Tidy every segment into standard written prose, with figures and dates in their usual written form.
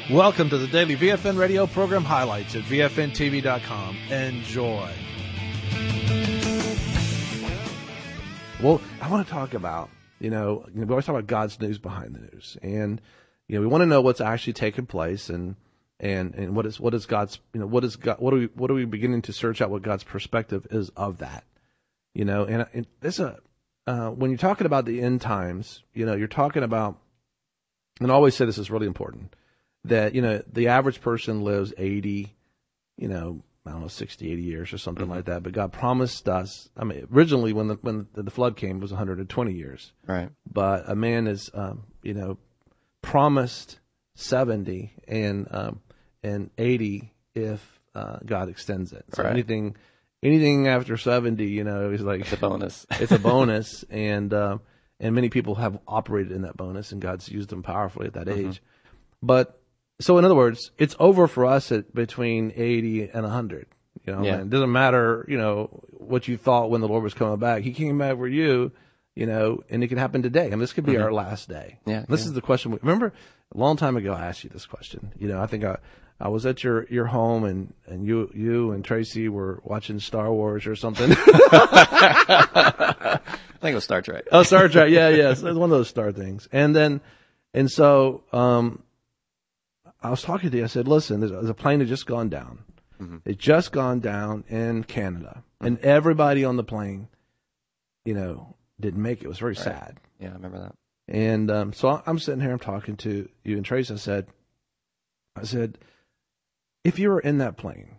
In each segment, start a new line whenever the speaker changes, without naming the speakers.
Welcome to the daily VFN radio program highlights at VFNTV.com. Enjoy. Well, I want to talk about, we always talk about God's news behind the news. And, we want to know what's actually taking place and what is God's, what are we beginning to search out what God's perspective is of that, and there's when you're talking about the end times, you're talking about, and I always say this is really important, that, the average person lives 80, 60, 80 years or something like that. But God promised us, originally when the flood came, it was 120 years.
Right.
But a man is, promised 70 and 80 if God extends it. So
right.
anything after 70, is like
it's a bonus.
It's a bonus, and many people have operated in that bonus, and God's used them powerfully at that age. But so, in other words, it's over for us at between 80 and 100. And it doesn't matter, what you thought when the Lord was coming back. He came back for you, and it can happen today. This could be our last day.
Yeah.
This is the question. Remember, a long time ago, I asked you this question. I think I was at your home, and you and Tracy were watching Star Wars or something.
I think it was Star Trek.
Oh, Star Trek. Yeah. It's one of those star things. And so I was talking to you. I said, listen, there's a plane that just gone down. It just gone down in Canada. And everybody on the plane, didn't make it. It was very sad.
Yeah, I remember that.
And so I'm sitting here, I'm talking to you and Trace. I said, if you were in that plane,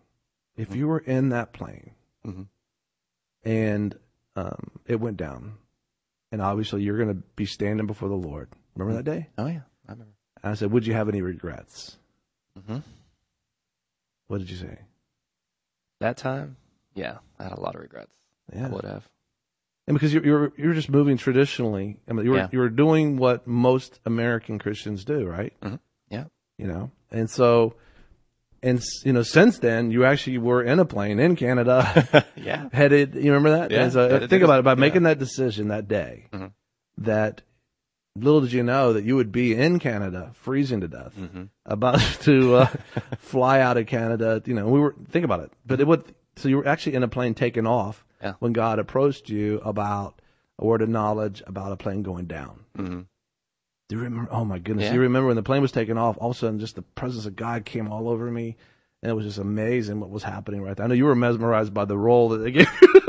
and it went down, and obviously you're going to be standing before the Lord. Remember that day?
Oh, yeah, I remember.
I said, would you have any regrets?
Mm-hmm.
What did you say?
That time? Yeah, I had a lot of regrets.
Yeah.
I would have.
And because you're just moving traditionally. You were doing what most American Christians do, right?
Mm-hmm. Yeah.
And so, since then, you actually were in a plane in Canada.
Yeah.
Headed, you remember that?
Yeah.
And so think about it, making that decision that day, that little did you know that you would be in Canada, freezing to death, about to fly out of Canada. Think about it. But so you were actually in a plane taking off when God approached you about a word of knowledge about a plane going down.
Mm-hmm.
Do you remember? Oh my goodness.
Yeah.
You remember when the plane was taking off, all of a sudden just the presence of God came all over me. And it was just amazing what was happening right there. I know you were mesmerized by the role that they gave you.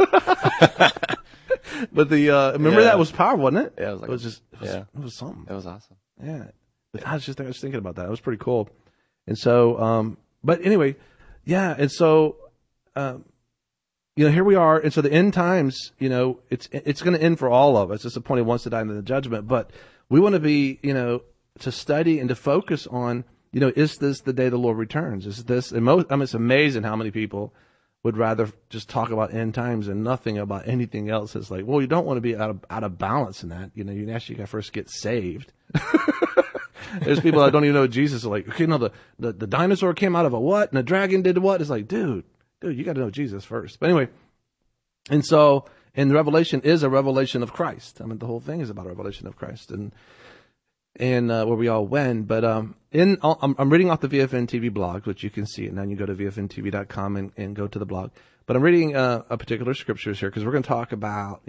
But remember that was powerful, wasn't it?
Yeah,
it was something.
It was awesome.
Yeah. But I was thinking about that. It was pretty cool. And so, but anyway, yeah. And so, here we are. And so the end times, it's going to end for all of us. It's the point he wants to die into the judgment. But we want to be, to study and to focus on, is this the day the Lord returns? Is this, it's amazing how many people would rather just talk about end times and nothing about anything else. It's like, well, you don't want to be out of balance in that. You actually got to first get saved. There's people that don't even know Jesus are like, okay, no, the dinosaur came out of a what? And the dragon did what? It's like, dude, you got to know Jesus first. But anyway, and so, and Revelation is a revelation of Christ. The whole thing is about a revelation of Christ and where we all win. But I'm reading off the VFN TV blog, which you can see it now. You go to VFNTV.com and go to the blog. But I'm reading a particular scriptures here because we're going to talk about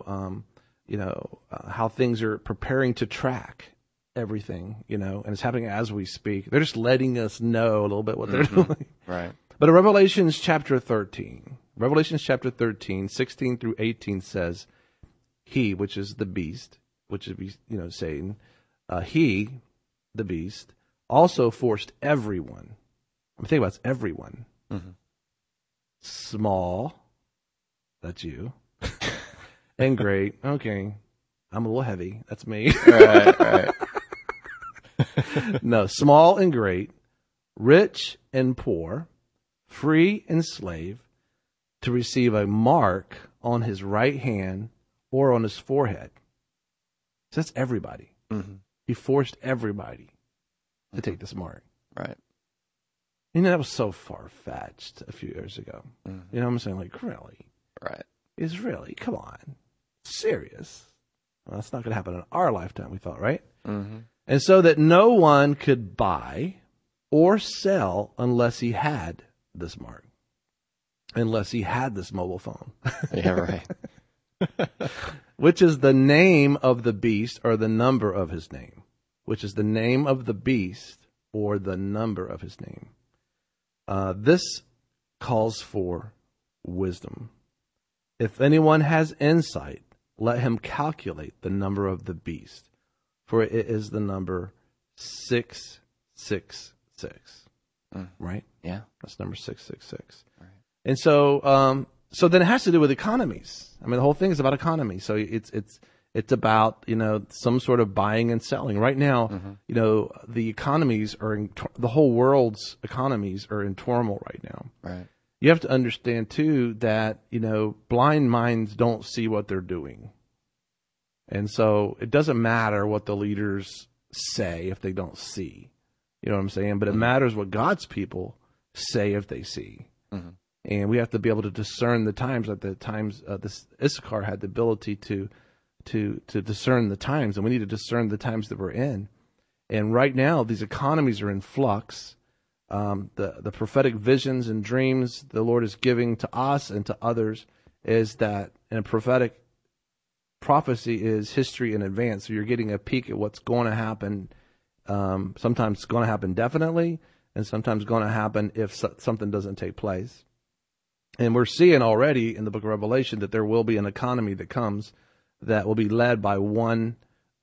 how things are preparing to track everything, and it's happening as we speak. They're just letting us know a little bit what they're doing.
Right.
But in Revelation chapter 13, 16 through 18 says, he, which is the beast, which is, Satan, he, the beast, also forced everyone. Think about it, it's everyone.
Mm-hmm.
Small, that's you, and great. Okay, I'm a little heavy. That's me.
Right.
No, small and great, rich and poor, free and slave, to receive a mark on his right hand or on his forehead. So that's everybody.
Mm-hmm.
He forced everybody to take this mark.
Right.
That was so far-fetched a few years ago.
Mm-hmm.
I'm saying, like, really?
Right.
Is really? Come on. Serious? Well, that's not going to happen in our lifetime, we thought, right?
Mm-hmm.
And so that no one could buy or sell unless he had this mark, unless he had this mobile phone.
Yeah, right.
Which is the name of the beast or the number of his name. Which is the name of the beast or the number of his name. This calls for wisdom. If anyone has insight, let him calculate the number of the beast, for it is the number 666. Right?
Yeah.
That's number 666.
Right.
And so, so then it has to do with economies. I mean, the whole thing is about economy. So it's about, some sort of buying and selling. Right now, the economies are the whole world's economies are in turmoil right now.
Right.
You have to understand too that, blind minds don't see what they're doing. And so it doesn't matter what the leaders say if they don't see. You know what I'm saying? But it matters what God's people say if they see. Mm-hmm. And we have to be able to discern the times. At the times, this Issachar had the ability to discern the times, and we need to discern the times that we're in. And right now, these economies are in flux. The prophetic visions and dreams the Lord is giving to us and to others is that, and a prophetic prophecy is history in advance. So you're getting a peek at what's going to happen. Sometimes it's going to happen definitely, and sometimes going to happen if something doesn't take place. And we're seeing already in the book of Revelation that there will be an economy that comes that will be led by one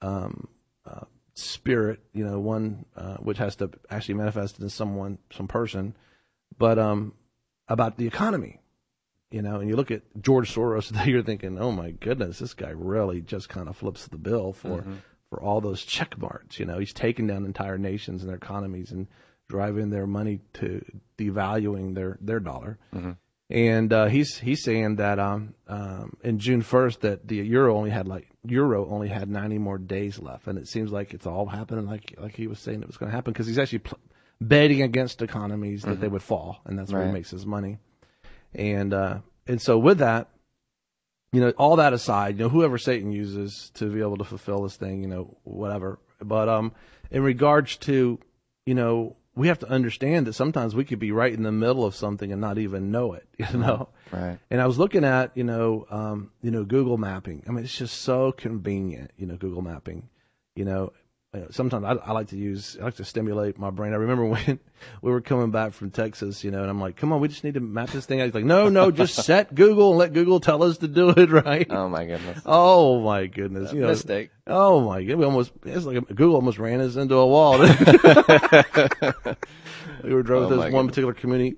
spirit, one which has to actually manifest in some person, but about the economy, and you look at George Soros, you're thinking, oh my goodness, this guy really just kind of flips the bill for all those check marks. He's taking down entire nations and their economies and driving their money to devaluing their dollar. Mm-hmm. And he's saying that in June 1st that the euro only had 90 more days left, and it seems like it's all happening like he was saying it was going to happen, because he's actually betting against economies that they would fall, and that's where he makes his money. And so with that, all that aside, whoever Satan uses to be able to fulfill this thing, whatever. But in regards to, we have to understand that sometimes we could be right in the middle of something and not even know it,
Right.
And I was looking at, Google mapping. I mean, it's just so convenient, Google mapping, sometimes I like to stimulate my brain. I remember when we were coming back from Texas, and I'm like, come on, we just need to map this thing out. He's like, no, just set Google and let Google tell us to do it, right?
Oh my goodness.
Oh my goodness.
Mistake.
Oh my goodness. It's like Google almost ran us into a wall. We were driving through one particular community.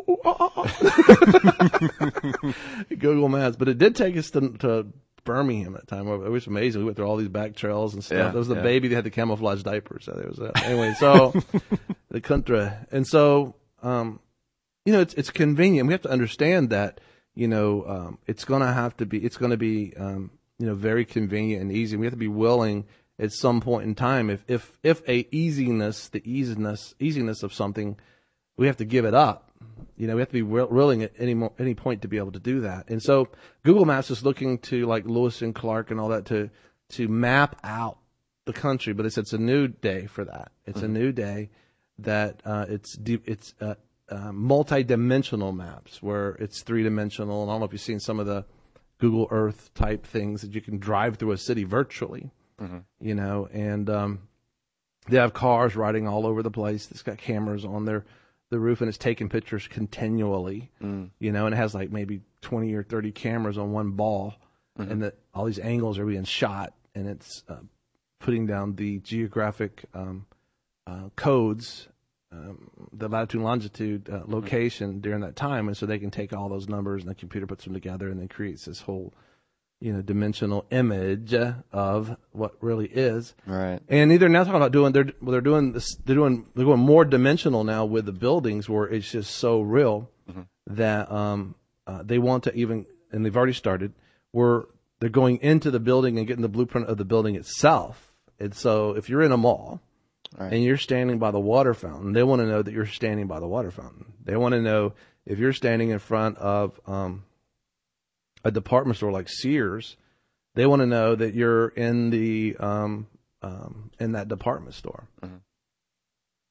Google Maps. But it did take us to Birmingham at the time. It was amazing. We went through all these back trails and stuff.
Yeah,
there was the baby that had the camouflage diapers. So there was anyway, so the country. And so, it's convenient. We have to understand that, it's going to be, very convenient and easy. We have to be willing at some point in time, if the easiness of something, we have to give it up. We have to be willing at any point to be able to do that. And so Google Maps is looking to, like, Lewis and Clark and all that to map out the country, but it's a new day for that. It's a new day that it's multi-dimensional maps where it's three-dimensional. And I don't know if you've seen some of the Google Earth type things that you can drive through a city virtually, and they have cars riding all over the place. It's got cameras on the roof, and it's taking pictures continually, and it has like maybe 20 or 30 cameras on one ball, and that all these angles are being shot, and it's putting down the geographic codes, the latitude and longitude location during that time, and so they can take all those numbers, and the computer puts them together and then creates this whole dimensional image of what really is. Right. And either now talking about they're going more dimensional now with the buildings, where it's just so real that they want to even, and they've already started, where they're going into the building and getting the blueprint of the building itself. And so if you're in a mall and you're standing by the water fountain, they want to know that you're standing by the water fountain. They want to know if you're standing in front of a department store like Sears, they want to know that you're in the in that department store.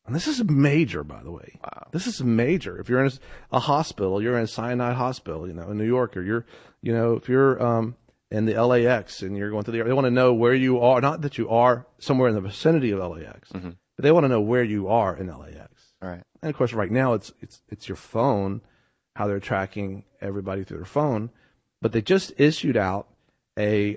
And this is major, by the way.
Wow.
This is major. If you're in a hospital, you're in a Sinai hospital, in New York, or if you're in the LAX and you're going through they want to know where you are. Not that you are somewhere in the vicinity of LAX, but they want to know where you are in LAX.
All right.
And of course, right now it's your phone, how they're tracking everybody through their phone. But they just issued out they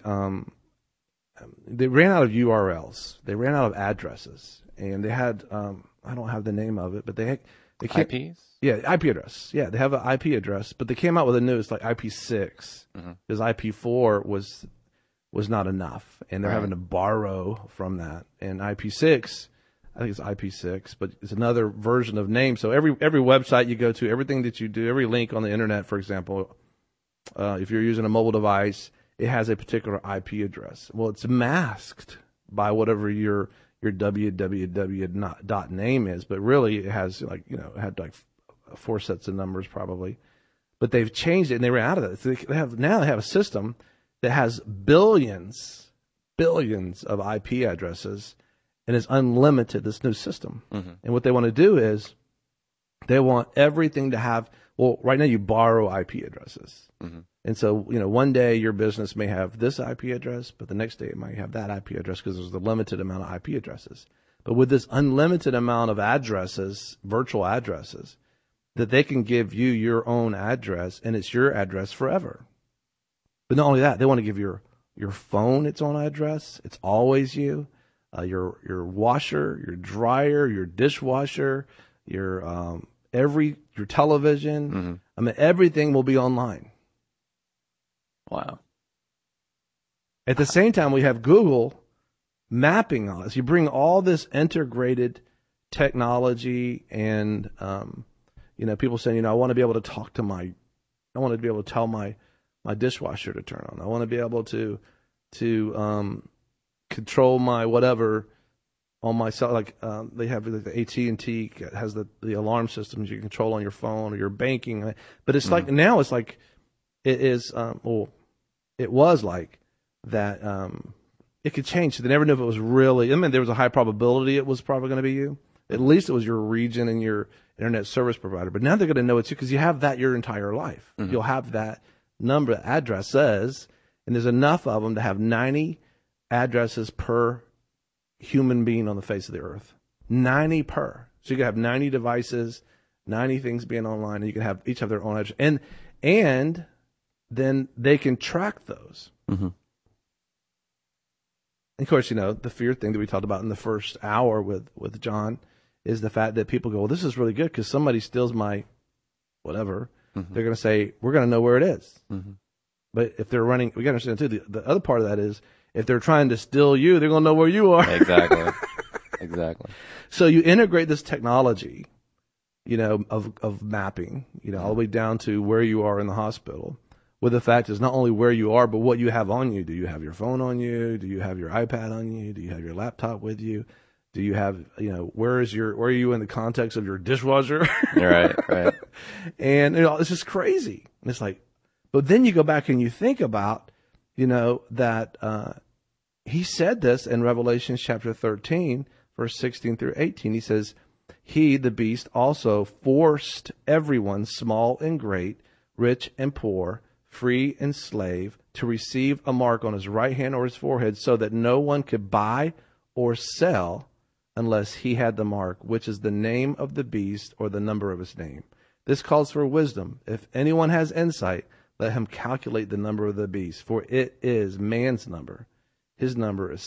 ran out of URLs, they ran out of addresses, and they had I don't have the name of it, but they
IPs?
Yeah, IP address. Yeah, they have an IP address, but they came out with a new, it's like IP6, because IP4 was not enough, and they're having to borrow from that. And IP6, I think it's IP6, but it's another version of name. So every website you go to, everything that you do, every link on the internet, for example, if you're using a mobile device, it has a particular IP address. Well, it's masked by whatever your www name is, but really it has it had like 4 sets of numbers probably. But they've changed it and they ran out of it. So they have a system that has billions of IP addresses and is unlimited, this new system. And what they want to do is they want everything to have, well, right now you borrow IP addresses. And so, one day your business may have this IP address, but the next day it might have that IP address because there's a limited amount of IP addresses. But with this unlimited amount of addresses, virtual addresses, that they can give you your own address and it's your address forever. But not only that, they want to give your phone its own address. It's always you. Your washer, your dryer, your dishwasher, your television. I mean, everything will be online.
Wow.
At the same time, we have Google mapping all this. You bring all this integrated technology and, people saying, I want to be able to I want to be able to tell my dishwasher to turn on. I want to be able to control my whatever on my cell. Like, they have the AT&T has the alarm systems you can control on your phone or your banking. But it's like, now it's like, it is, it was like that, it could change. They never knew if it was really, there was a high probability it was probably going to be you. At least it was your region and your internet service provider. But now they're going to know it's you because you have that your entire life. You'll have that number, addresses, and there's enough of them to have 90 addresses per human being on the face of the earth. 90 per. So you can have 90 devices, 90 things being online, and you can have each have their own address. And then they can track those. And of course, the fear thing that we talked about in the first hour with John is the fact that people go, well, this is really good because somebody steals my whatever. They're going to say, we're going to know where it is. But if they're running, we got to understand too, the other part of that is if they're trying to steal you, they're going to know where you are.
Exactly.
So you integrate this technology, of mapping, all the way down to where you are in the hospital. With the fact is not only where you are, but what you have on you. Do you have your phone on you? Do you have your iPad on you? Do you have your laptop with you? Do you have, where are you in the context of your dishwasher?
Right.
And, it's just crazy. And it's like, but then you go back and you think about, that, he said this in Revelation chapter 13, verse 16 through 18. He says, he, the beast, also forced everyone, small and great, rich and poor, free and slave, to receive a mark on his right hand or his forehead so that no one could buy or sell unless he had the mark, which is the name of the beast or the number of his name. This calls for wisdom. If anyone has insight, let him calculate the number of the beast, for it is man's number. His number is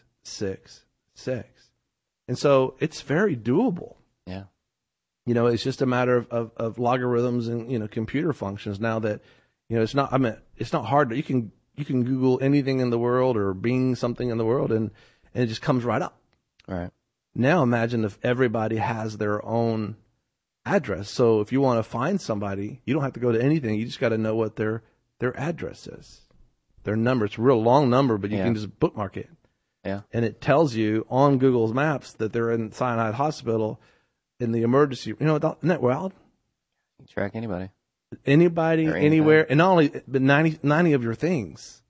666. And so it's very doable.
Yeah.
It's just a matter of logarithms and, computer functions now that, it's not hard. You can Google anything in the world or Bing something in the world and it just comes right up.
Right.
Now imagine if everybody has their own address. So if you want to find somebody, you don't have to go to anything. You just got to know what their address is, their number. It's a real long number, but you can just bookmark it.
Yeah.
And it tells you on Google's Maps that they're in Sinai Hospital in the emergency. Isn't that wild?
You track anybody.
Anybody, anywhere, and not only, but 90 of your things.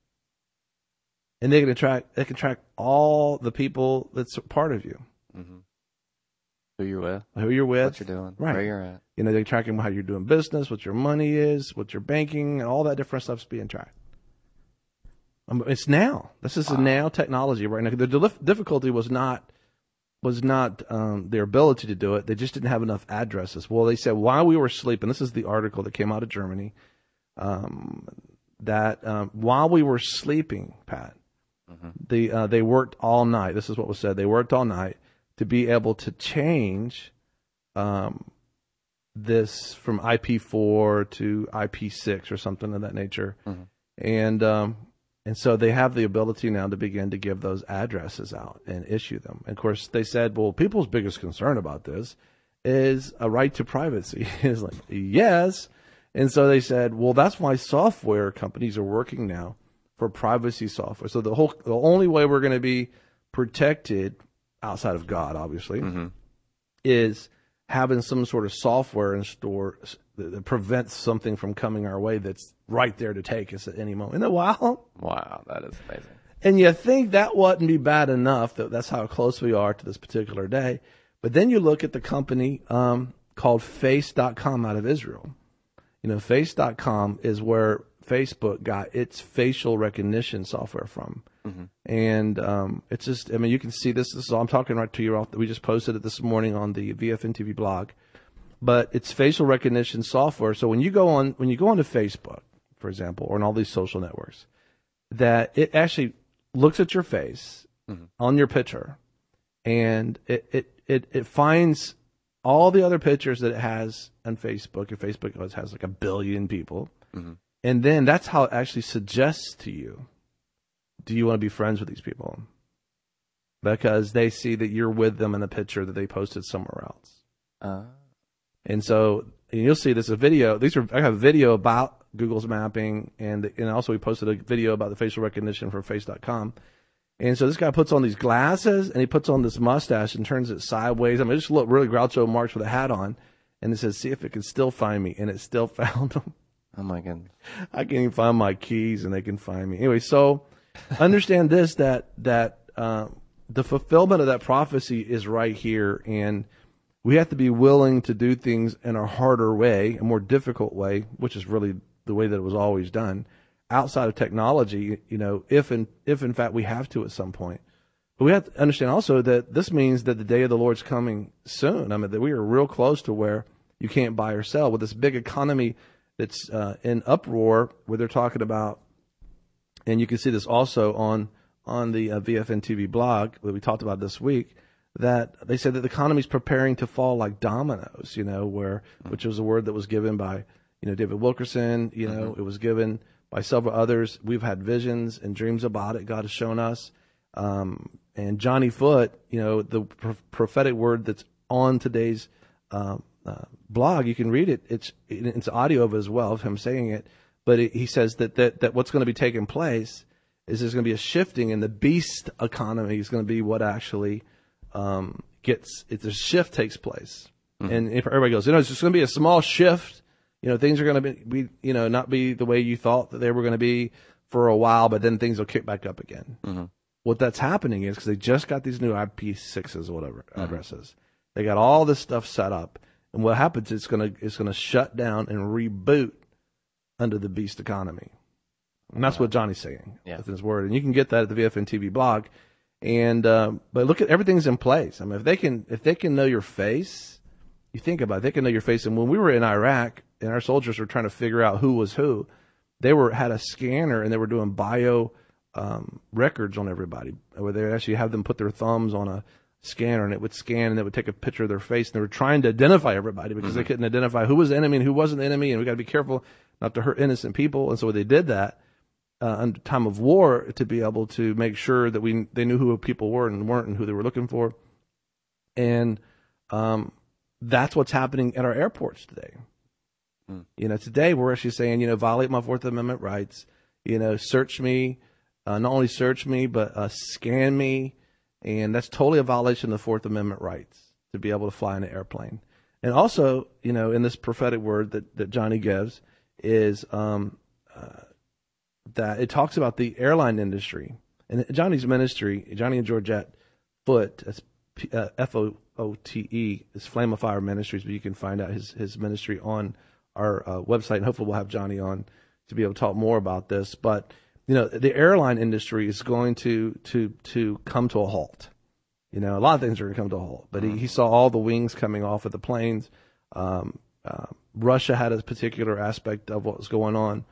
And they can track all the people that's part of you.
Who you're with,
who you're with,
what you're doing,
right?
where you're at.
You know, they're tracking how you're doing business, what your money is, what your banking, and all that different stuff's being tracked. It's now. This is a now technology right now. The difficulty was not their ability to do it. They just didn't have enough addresses. Well, they said while we were sleeping, this is the article that came out of Germany, that while we were sleeping, Pat, they worked all night. This is what was said. They worked all night to be able to change this from IP4 to IP6 or something of that nature. And so they have the ability now to begin to give those addresses out and issue them. And of course, they said, well, people's biggest concern about this is a right to privacy. It's like, yes. And so they said, well, that's why software companies are working now for privacy software. So the only way we're going to be protected outside of God, obviously, is having some sort of software in store that prevents something from coming our way that's right there to take us at any moment. Isn't that wild?
Wow, that is amazing.
And you think that wouldn't be bad enough, that's how close we are to this particular day. But then you look at the company called Face.com out of Israel. You know, Face.com is where Facebook got its facial recognition software from. And it's just, I mean, you can see this. This is all I'm talking right to you. We just posted it this morning on the VFN TV blog. But it's facial recognition software. So when you go onto Facebook, for example, or on all these social networks, that it actually looks at your face on your picture, and it finds all the other pictures that it has on Facebook. And Facebook has like 1 billion people. And then that's how it actually suggests to you, do you want to be friends with these people? Because they see that you're with them in a picture that they posted somewhere else. And so you'll see this a video. I have a video about Google's mapping, and also we posted a video about the facial recognition for Face.com. And so this guy puts on these glasses, and he puts on this mustache and turns it sideways. I mean, it just looked really Groucho Marx with a hat on. And it says, see if it can still find me. And it still found him.
Oh, my goodness.
I can't even find my keys, and they can find me. Anyway, so understand this, that the fulfillment of that prophecy is right here, and we have to be willing to do things in a harder way, a more difficult way, which is really the way that it was always done, outside of technology, you know, if in fact we have to at some point. But we have to understand also that this means that the day of the Lord's coming soon. I mean, that we are real close to where you can't buy or sell with this big economy that's in uproar, where they're talking about, and you can see this also on the VFN TV blog that we talked about this week, that they said that the economy is preparing to fall like dominoes, you know, which was a word that was given by, you know, David Wilkerson, you know, it was given by several others. We've had visions and dreams about it. God has shown us. And Johnny Foote, you know, the prophetic word that's on today's blog, you can read it. It's audio of it as well, of him saying it. But he says that what's going to be taking place is there's going to be a shifting, and the beast economy is going to be what actually if the shift takes place. And if everybody goes, you know, it's just going to be a small shift. You know, things are going to be, you know, not be the way you thought that they were going to be for a while, but then things will kick back up again. What that's happening is because they just got these new IP6s or whatever addresses. They got all this stuff set up, and what happens is it's gonna shut down and reboot under the beast economy. And that's what Johnny's saying with his word. And you can get that at the VFN TV blog. And but look at everything's in place. I mean, if they can know your face, you think about it, they can know your face. And when we were in Iraq and our soldiers were trying to figure out who was who, they had a scanner and they were doing bio records on everybody, where they actually have them put their thumbs on a scanner and it would scan and it would take a picture of their face. And they were trying to identify everybody because they couldn't identify who was the enemy and who wasn't the enemy. And we got to be careful not to hurt innocent people. And so they did that under time of war to be able to make sure that they knew who people were and weren't and who they were looking for. And that's what's happening at our airports today. You know, today we're actually saying, you know, violate my Fourth Amendment rights. You know, search me, not only search me, but scan me. And that's totally a violation of the Fourth Amendment rights to be able to fly in an airplane. And also, you know, in this prophetic word that Johnny gives is that it talks about the airline industry. And Johnny's ministry, Johnny and Georgette Foote, that's It's Flame of Fire Ministries, but you can find out his ministry on our website, and hopefully we'll have Johnny on to be able to talk more about this. But the airline industry is going to come to a halt. A lot of things are going to come to a halt. But he saw all the wings coming off of the planes. Russia had a particular aspect of what was going on.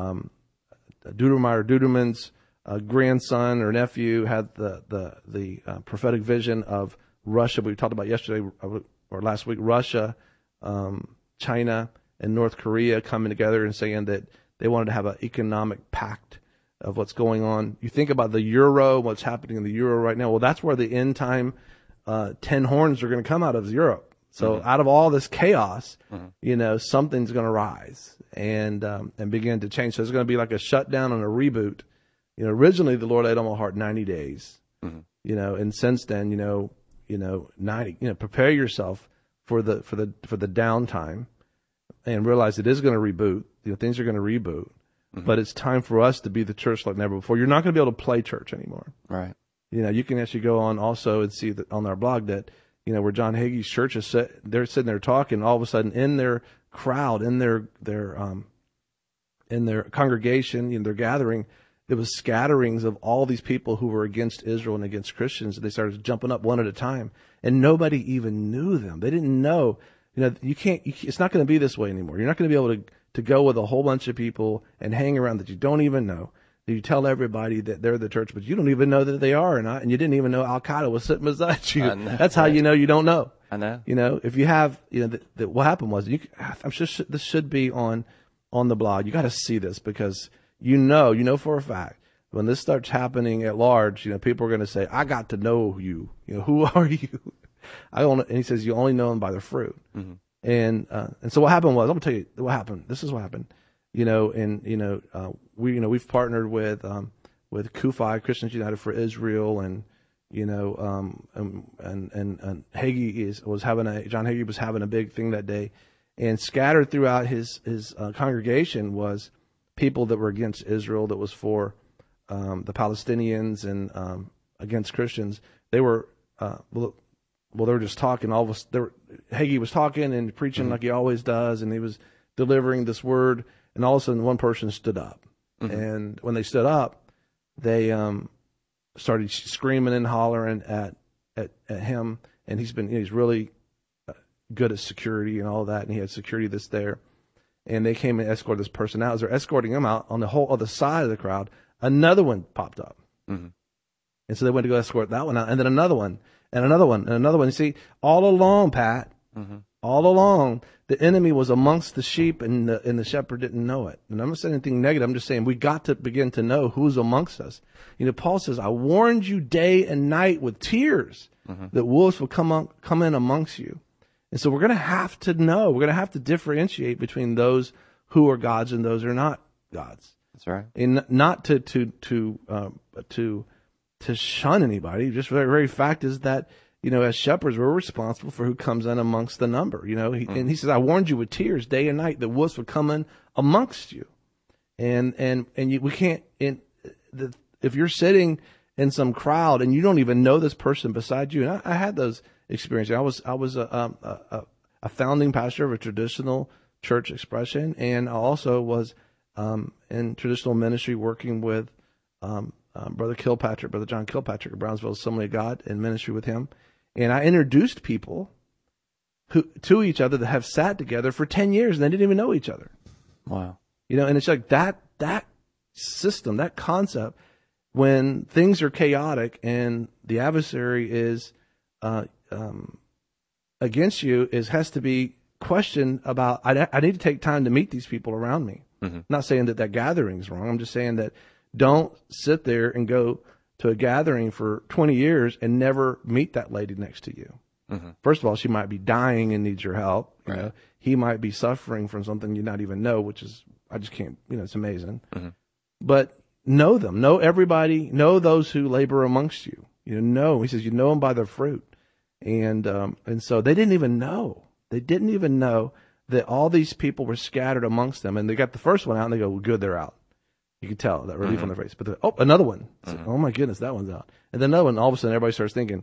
Duderman's grandson or nephew had the prophetic vision of Russia. We talked about yesterday or last week. Russia, China, and North Korea coming together and saying that they wanted to have an economic pact of what's going on. You think about the euro, what's happening in the euro right now. Well, that's where the end time 10 horns are going to come out of Europe. So out of all this chaos, something's going to rise and begin to change. So it's going to be like a shutdown and a reboot. Originally the Lord laid on my heart 90 days. And since then, 90. Prepare yourself for the downtime, and realize it is going to reboot. Things are going to reboot. But it's time for us to be the church like never before. You're not going to be able to play church anymore.
Right.
You can actually go on also and see that on our blog that, where John Hagee's church is they're sitting there talking, all of a sudden in their crowd, in their congregation, their gathering, it was scatterings of all these people who were against Israel and against Christians. They started jumping up one at a time, and nobody even knew them. They didn't know. It's not going to be this way anymore. You're not going to be able to go with a whole bunch of people and hang around that you don't even know. That you tell everybody that they're the church, but you don't even know that they are or not, and you didn't even know Al Qaeda was sitting beside you. That's how you know you don't know.
I know.
If you have, what happened was, I'm sure this should be on the blog. You got to see this because you know for a fact when this starts happening at large, people are going to say, "I got to know you. Who are you?" And he says, "You only know them by their fruit." And so what happened was, I'm gonna tell you what happened. This is what happened. We've partnered with CUFI, Christians United for Israel, and John Hagee was having a big thing that day, and scattered throughout his congregation was people that were against Israel, that was for the Palestinians and against Christians. They were they were just talking. Hagee was talking and preaching like he always does, and he was delivering this word. And all of a sudden, one person stood up, and when they stood up, they started screaming and hollering at him. And he's really good at security and all that, and he had security that's there. And they came and escorted this person out. As they're escorting him out, on the whole other side of the crowd, another one popped up. And so they went to go escort that one out, and then another one, and another one, and another one. You see, all along, Pat, all along, the enemy was amongst the sheep, and the shepherd didn't know it. And I'm not saying anything negative. I'm just saying we got to begin to know who's amongst us. Paul says, "I warned you day and night with tears that wolves will come in amongst you." And so we're going to have to know. We're going to have to differentiate between those who are gods and those who are not gods.
That's right.
And not to shun anybody. Just the very fact is that, as shepherds, we're responsible for who comes in amongst the number. And he says, "I warned you with tears day and night that wolves would come in amongst you." We can't. If you're sitting in some crowd and you don't even know this person beside you, and I had those experiences. I was a founding pastor of a traditional church expression, and I also was in traditional ministry working with Brother John Kilpatrick of Brownsville Assembly of God, in ministry with him. And I introduced people to each other that have sat together for 10 years and they didn't even know each other.
Wow.
And it's like that system, that concept, when things are chaotic and the adversary is against you, has to be questioned about. I need to take time to meet these people around me. I'm not saying that gathering is wrong. I'm just saying that don't sit there and go to a gathering for 20 years and never meet that lady next to you. First of all, she might be dying and needs your help.
Right.
He might be suffering from something you not even know, which is, I just can't, it's amazing. But know them, know everybody, know those who labor amongst you. He says, you know them by their fruit. And so they didn't even know. They didn't even know that all these people were scattered amongst them. And they got the first one out and they go, well, good, they're out. You can tell that relief on their face. But another one. Like, oh my goodness, that one's out. And then another one, all of a sudden everybody starts thinking,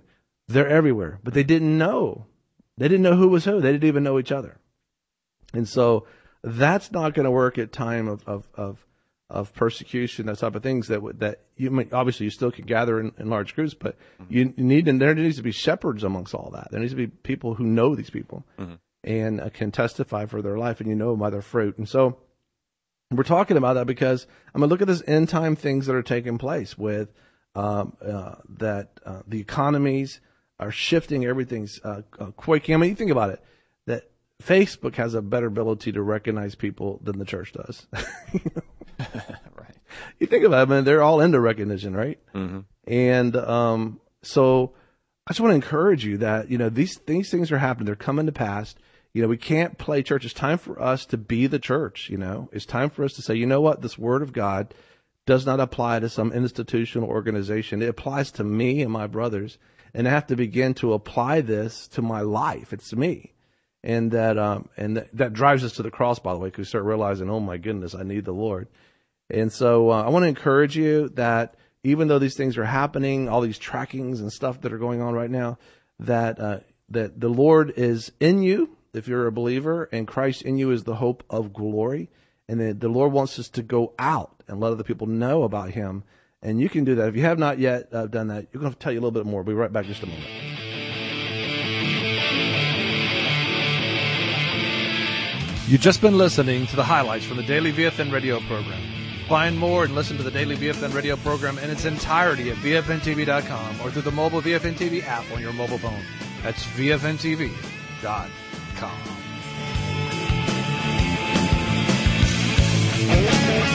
They're everywhere, but they didn't know. They didn't know who was who. They didn't even know each other. And so that's not going to work at time of persecution, that type of things that you may, obviously you still can gather in large groups, but you need, and there needs to be shepherds amongst all that. There needs to be people who know these people and can testify for their life, and you know them by their fruit. And so we're talking about that because I'm going to look at this end time things that are taking place with the economies are shifting, everything's quaking. I mean, you think about it, that Facebook has a better ability to recognize people than the church does.
Right.
You think about it, man, they're all into recognition, right?
Mm-hmm.
And so I just want to encourage you that, these things are happening. They're coming to pass. We can't play church. It's time for us to be the church, It's time for us to say, you know what? This word of God does not apply to some institutional organization. It applies to me and my brothers. And I have to begin to apply this to my life. It's me. And that drives us to the cross, by the way, because we start realizing, oh my goodness, I need the Lord. And so I want to encourage you that even though these things are happening, all these trackings and stuff that are going on right now, that the Lord is in you if you're a believer, and Christ in you is the hope of glory. And that the Lord wants us to go out and let other people know about Him. And you can do that. If you have not yet done that, we're going to tell you a little bit more. We'll be right back in just a moment. You've just been listening to the highlights from the Daily VFN radio program. Find more and listen to the Daily VFN radio program in its entirety at VFNTV.com or through the mobile VFN TV app on your mobile phone. That's VFNTV.com.